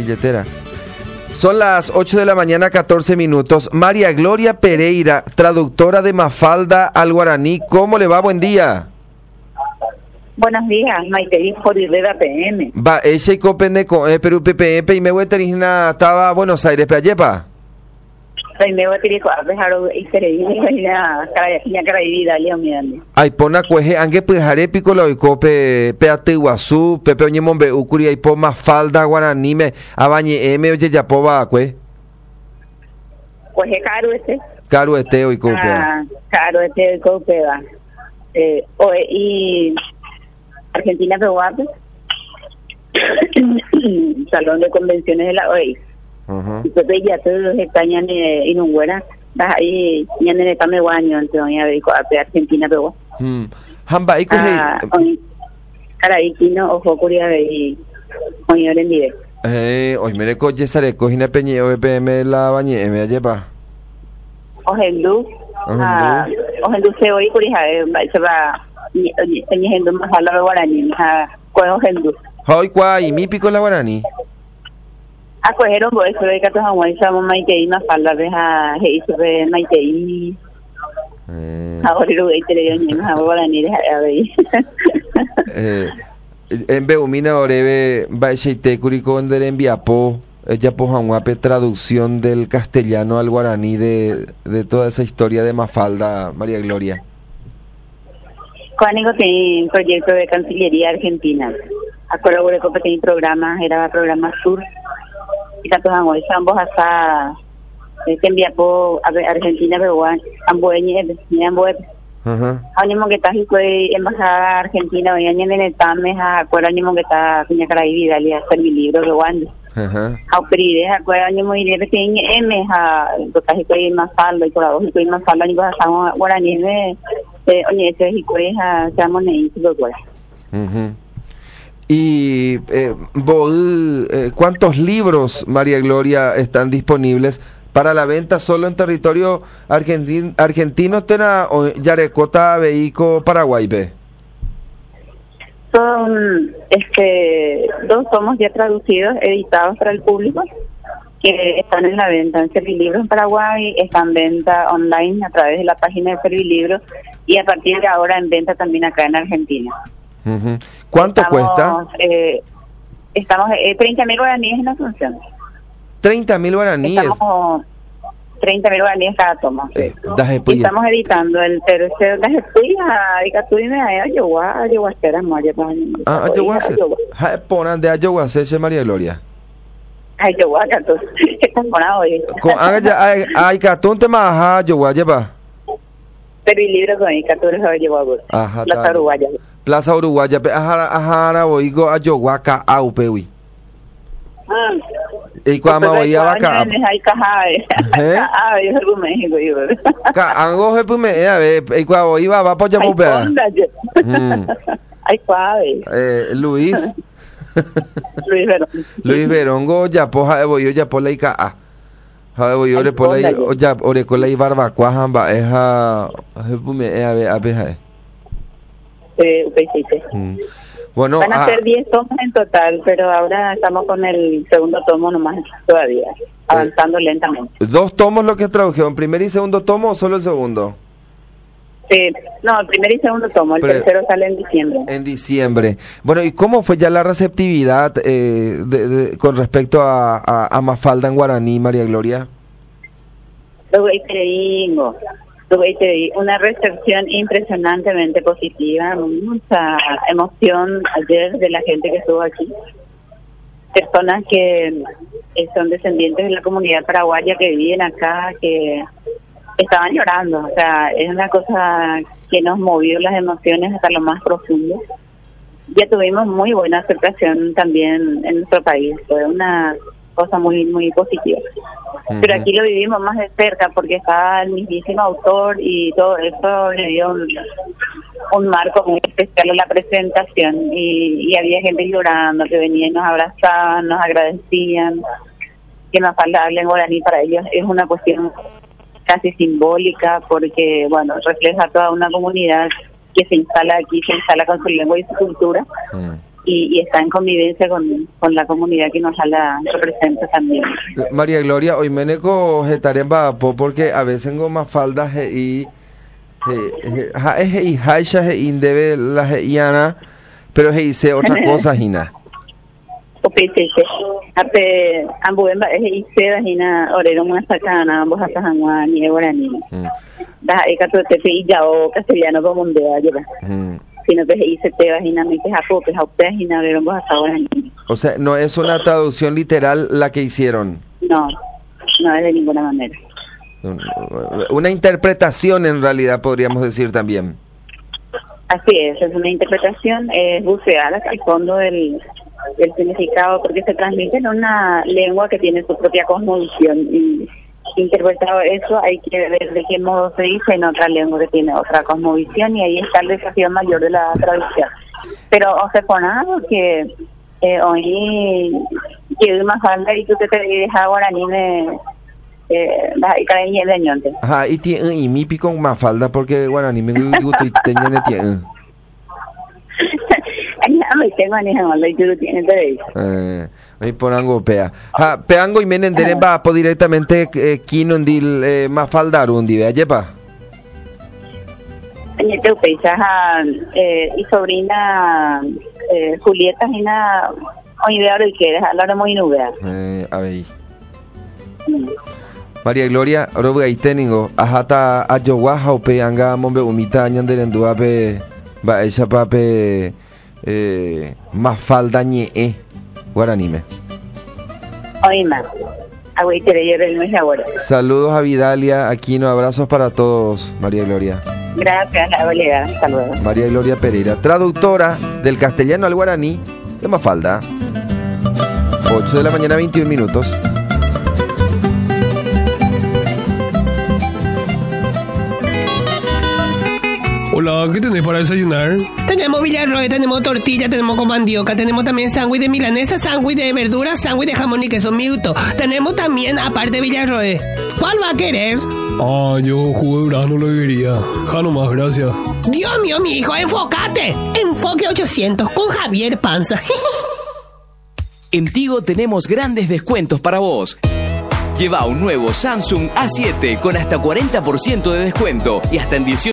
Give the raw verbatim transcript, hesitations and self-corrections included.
billetera. Son las ocho de la mañana, catorce minutos. María Gloria Pereira, traductora de Mafalda al guaraní. ¿Cómo le va? Buen día. Buenos días, Maite, por Rivera P M. Va, ese y copende con eh, Perú P P M y me voy a tener estaba Buenos Aires, pero ayepa. Ay, me voy a tener que dejar y seré ya cara cara de vida, Leo, mirando. Ay, pona cueje, angue pejare pico lo cope peate Iguazú, Pepe Oñemombe Ucuri y po Mafalda guaraní me abañe M oye ya po va cue. Cueje caro este. Caro este hoy cope. Ah, caro este hoy cope va. Eh, oye, y Argentina Peruano, Salón de Convenciones de la O E I. Uh-huh. Y pues ya todos están en Inunguera, ahí ya en el Tame Guaño, entonces ya digo a Argentina Peruano. Hmm. Hamba iko he caray kino ojo curia de oñor en directo. Eh, hoy me le coche sare cojina peñe O P M la bañe me ayepa. Ojendu, ah, ojendu se oí curia se va tenía gente más a la guaraní, a cuál ojendu. Hoy cuál mi pico la guaraní. A cogieron por eso de que todos aún estamos Maite más falda de a hizo de Maite. Ahora lo que te le digo a guaraní de a ver. Eh, en Beumina Oreve va a Curicón de Enviapo, ella poja una traducción del castellano al guaraní de, de toda esa historia de Mafalda, María Gloria. Cuánico tiene un proyecto de Cancillería Argentina. Acuerdo que tenía programas, era programa sur. Y tantos años, ambos hasta que Enviapo Argentina, pero ambos ni ambos. Ajá. Ánimo que está aquí embajada argentina hoy año en el Tame a acuerdo ánimo que está cuña cara y vida le hacer mi libro de Wanda. Ajá. A pride acuerdo ánimo y de pequeño M a lo que hay más fallo y por la voz y más fallo ni vas a guaraní de oye ese y pues a llamo nei lo cual. Mhm. Y eh, Bol, eh, ¿cuántos libros, María Gloria, están disponibles para la venta solo en territorio argentino, argentino tena o Yarecota, Veico, Paraguay, ve? Son este dos tomos ya traducidos, editados para el público, que están en la venta en Servilibros en Paraguay, están en venta online a través de la página de Servilibros y a partir de ahora en venta también acá en Argentina. Uh-huh. ¿Cuánto estamos, cuesta? Eh, estamos eh, treinta mil guaraníes en la función. treinta mil guaraníes. Estamos treinta mil guaraníes cada tomo. Eh, y estamos editando el tercero. Daje puya, diga tú y me da ayahuasca, ayahuasca, ah, ayahuasca. Ja, ponan de ayahuasca, ese María Gloria. Ayahuasca, tú. Estás ponado hoy. Con ay, ay, catún te más ayahuasca. Pero el libro con el catún se ayahuasca. Ajá. Plaza Uruguaya. Plaza Uruguaya, ajá, ajá, oigo ayahuasca, au peui. Ah. Y cuando voy a vaca hay caja eh ah yo soy México yo ca ango je pume a ver y cuando iba va por ya por ay cuave eh Luis Luis Verón Luis Verongo ya poja voy yo ya por la ica a ha voy yo le por la ya ore con la barbacoa hamba es a je pume a ver a ver eh pesite. Bueno, van a ser diez tomos en total, pero ahora estamos con el segundo tomo nomás todavía, avanzando eh, lentamente. ¿Dos tomos lo que tradujeron? ¿Primer y segundo tomo o solo el segundo? Sí, no, el primer y segundo tomo, el pero, tercero sale en diciembre. En diciembre. Bueno, ¿y cómo fue ya la receptividad eh, de, de, con respecto a, a, a Mafalda en guaraní, María Gloria? Luego ahí tuve una recepción impresionantemente positiva, mucha emoción ayer de la gente que estuvo aquí. Personas que son descendientes de la comunidad paraguaya que viven acá, que estaban llorando. O sea, es una cosa que nos movió las emociones hasta lo más profundo. Ya tuvimos muy buena aceptación también en nuestro país. Fue una cosa muy muy positiva. Uh-huh. Pero aquí lo vivimos más de cerca porque estaba el mismísimo autor y todo eso le dio un, un marco muy especial a la presentación y, y había gente llorando que venía y nos abrazaban, nos agradecían. Que Mafalda hable en guaraní para ellos es una cuestión casi simbólica porque, bueno, refleja toda una comunidad que se instala aquí, se instala con su lengua y su cultura. Uh-huh. y, y está en convivencia con, con la comunidad que nos la representa también. María Gloria, hoy me neco jetaren bapo porque a veces tengo más faldas y ja es y haisha he indebe la heiana, pero he hice otra cosa hina. O pese ape ambuen ba es hice hina orero una sacana ambos hasta hanwa ni guarani. Da e kato te pe ya o castellano como un día lleva. Sino que hice te vagina me que japo que japo hina orero ambos hasta guarani. O sea, no es una traducción literal la que hicieron. No, no es de ninguna manera. Una interpretación en realidad podríamos decir también. Así es, es una interpretación, es bucear hasta el fondo del, del significado, porque se transmite en una lengua que tiene su propia cosmovisión, y interpretado eso hay que ver de qué modo se dice en otra lengua que tiene otra cosmovisión, y ahí está el desafío mayor de la traducción. Pero o sea, por nada, porque eh, hoy que más falta y tú te te dejas guaraní me eh y cae el añonte. Ajá, y tiene y mi pico más falda porque guaraní me gusta y tiene tiene. Ay, tengo ni jamás y tú tienes de eh ahí por algo pea. Ha, peango y menendere va po directamente eh, kino ndil eh, más faldar un día, yepa. Añe te peisaja eh y sobrina eh Julieta Gina hoy de ahora que es hablar muy nubea. Eh, a ver. María Gloria, robo ahí teningo, ajata ayowaha o peanga mombe umita ñanderendua pe va esa pape eh más falda ñe eh guaranime. Oima. Agüite de hierro el mes ahora. Saludos a Vidalia, Aquino, abrazos para todos, María Gloria. Gracias, la colega. Saludos. María Gloria Pereira, traductora del castellano al guaraní de Mafalda. ocho de la mañana, veintiún minutos. Hola, ¿qué tenés para desayunar? Tenemos Villarroel, tenemos tortilla, tenemos con mandioca, tenemos también sándwich de milanesa, sándwich de verduras, sándwich de jamón y queso miuto. Tenemos también, aparte de Villarroel. ¿Cuál va a querer? Ah, yo jugo de durazno lo diría. Ja nomás, gracias. Dios mío, mi hijo, enfócate. Enfoque ochocientos con Javier Panza. En Tigo tenemos grandes descuentos para vos. Lleva un nuevo Samsung A siete con hasta cuarenta por ciento de descuento y hasta en dieciocho